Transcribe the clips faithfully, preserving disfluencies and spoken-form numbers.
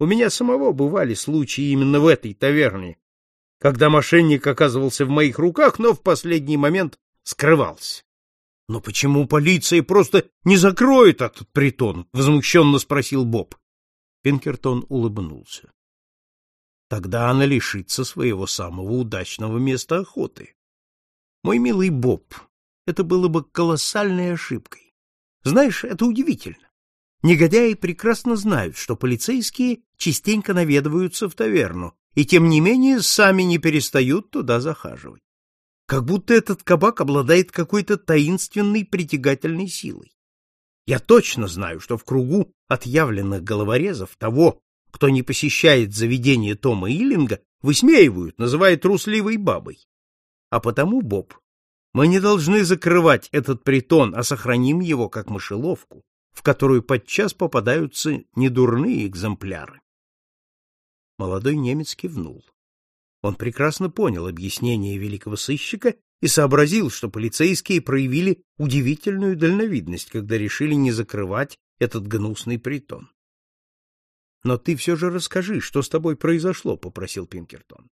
У меня самого бывали случаи именно в этой таверне, когда мошенник оказывался в моих руках, но в последний момент скрывался. — Но почему полиция просто не закроет этот притон? — возмущенно спросил Боб. Пинкертон улыбнулся. — Тогда она лишится своего самого удачного места охоты. Мой милый Боб, это было бы колоссальной ошибкой. Знаешь, это удивительно. Негодяи прекрасно знают, что полицейские частенько наведываются в таверну, и тем не менее сами не перестают туда захаживать. Как будто этот кабак обладает какой-то таинственной притягательной силой. Я точно знаю, что в кругу отъявленных головорезов того, кто не посещает заведение Тома Иллинга, высмеивают, называя трусливой бабой. А потому, Боб, мы не должны закрывать этот притон, а сохраним его как мышеловку, в которую подчас попадаются недурные экземпляры. Молодой немец кивнул. Он прекрасно понял объяснение великого сыщика и сообразил, что полицейские проявили удивительную дальновидность, когда решили не закрывать этот гнусный притон. — Но ты все же расскажи, что с тобой произошло, — попросил Пинкертон.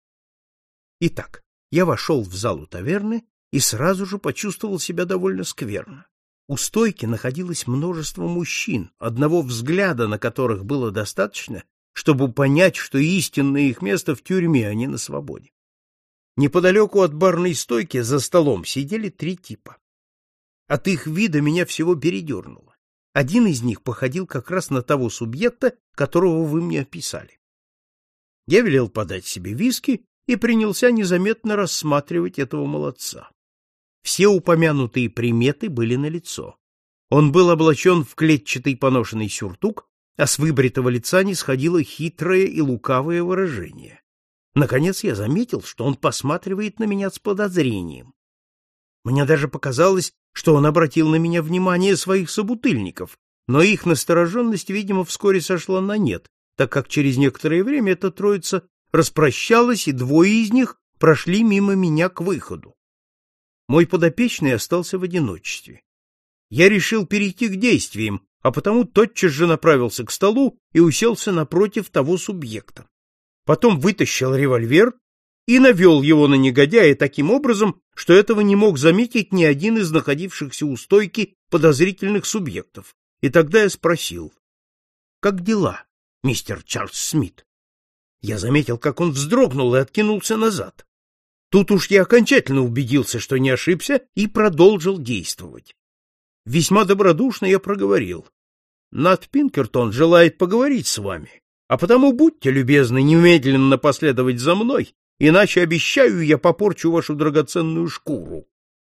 Итак, я вошел в залу таверны и сразу же почувствовал себя довольно скверно. У стойки находилось множество мужчин, одного взгляда на которых было достаточно, чтобы понять, что истинное их место в тюрьме, а не на свободе. Неподалеку от барной стойки за столом сидели три типа. От их вида меня всего передернуло. Один из них походил как раз на того субъекта, которого вы мне описали. Я велел подать себе виски и принялся незаметно рассматривать этого молодца. Все упомянутые приметы были налицо. Он был облачен в клетчатый поношенный сюртук, а с выбритого лица не сходило хитрое и лукавое выражение. Наконец я заметил, что он посматривает на меня с подозрением. Мне даже показалось, что он обратил на меня внимание своих собутыльников, но их настороженность, видимо, вскоре сошла на нет, так как через некоторое время эта троица распрощалась, и двое из них прошли мимо меня к выходу. Мой подопечный остался в одиночестве. Я решил перейти к действиям, а потому тотчас же направился к столу и уселся напротив того субъекта. Потом вытащил револьвер и навел его на негодяя таким образом, что этого не мог заметить ни один из находившихся у стойки подозрительных субъектов. И тогда я спросил: «Как дела, мистер Чарльз Смит?» Я заметил, как он вздрогнул и откинулся назад. Тут уж я окончательно убедился, что не ошибся, и продолжил действовать. Весьма добродушно я проговорил: «Нат Пинкертон желает поговорить с вами, а потому будьте любезны немедленно последовать за мной, иначе, обещаю, я попорчу вашу драгоценную шкуру».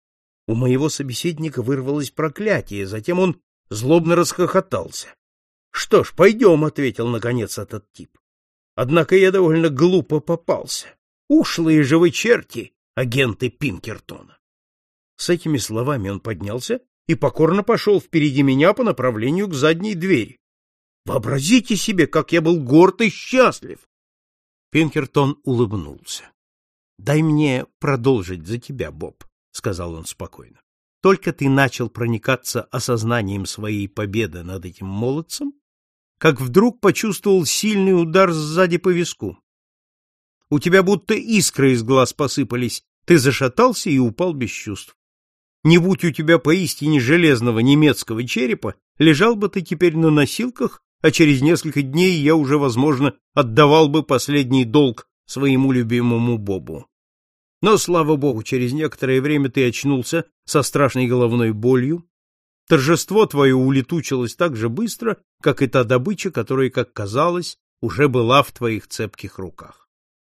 У моего собеседника вырвалось проклятие, затем он злобно расхохотался. «Что ж, пойдем», — ответил наконец этот тип. «Однако я довольно глупо попался. Ушлые же вы черти, агенты Пинкертона». С этими словами он поднялся и покорно пошел впереди меня по направлению к задней двери. Вообразите себе, как я был горд и счастлив! Пинкертон улыбнулся. — Дай мне продолжить за тебя, Боб, — сказал он спокойно. — Только ты начал проникаться осознанием своей победы над этим молодцем, как вдруг почувствовал сильный удар сзади по виску. У тебя будто искры из глаз посыпались, ты зашатался и упал без чувств. Не будь у тебя поистине железного немецкого черепа, лежал бы ты теперь на носилках, а через несколько дней я уже, возможно, отдавал бы последний долг своему любимому Бобу. Но, слава богу, через некоторое время ты очнулся со страшной головной болью. Торжество твое улетучилось так же быстро, как и та добыча, которая, как казалось, уже была в твоих цепких руках.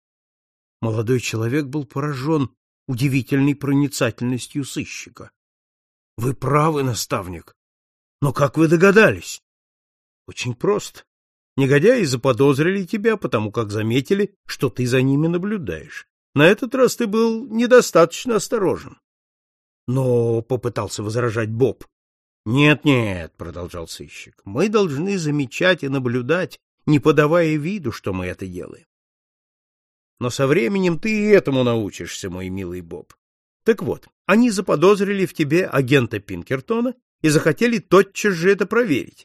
Молодой человек был поражен удивительной проницательностью сыщика. — Вы правы, наставник. Но как вы догадались? — Очень просто. Негодяи заподозрили тебя, потому как заметили, что ты за ними наблюдаешь. На этот раз ты был недостаточно осторожен. — Но, — попытался возражать Боб. — Нет-нет, — продолжал сыщик, — мы должны замечать и наблюдать, не подавая виду, что мы это делаем. Но со временем ты и этому научишься, мой милый Боб. Так вот, они заподозрили в тебе агента Пинкертона и захотели тотчас же это проверить,